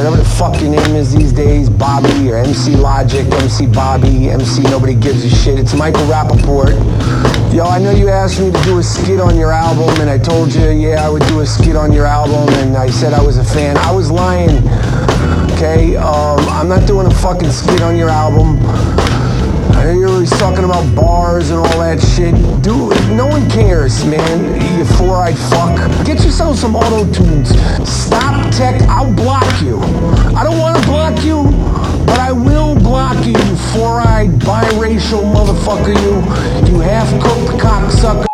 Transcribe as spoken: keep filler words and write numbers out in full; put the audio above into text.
whatever the fuck your name is these days, Bobby or M C Logic, M C Bobby, M C Nobody Gives a Shit. It's Michael Rappaport. Yo, I know you asked me to do a skit on your album, and I told you, yeah, I would do a skit on your album, and I said I was a fan. I was lying, okay? Um, I'm not doing a fucking skit on your album. I know you're always talking about bars and all that shit. Dude, no one cares, man. You four-eyed fuck. Get yourself some auto-tunes. Stop tech, I'll block you. I don't want to block you, but I will block you, you four-eyed, biracial motherfucker, you. You half-cooked cocksucker.